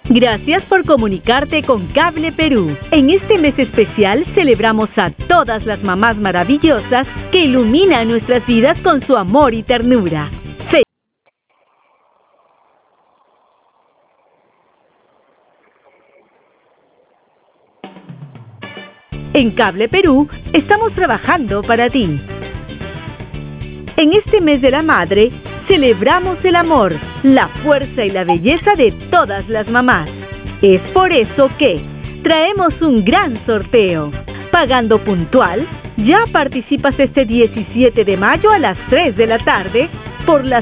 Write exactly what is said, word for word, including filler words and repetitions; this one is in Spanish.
Gracias por comunicarte con Cable Perú. En este mes especial celebramos a todas las mamás maravillosas que iluminan nuestras vidas con su amor y ternura. Fe- En Cable Perú estamos trabajando para ti. En este mes de la madre, celebramos el amor, la fuerza y la belleza de todas las mamás. Es por eso que traemos un gran sorteo. Pagando puntual, ya participas este diecisiete de mayo a las tres de la tarde por las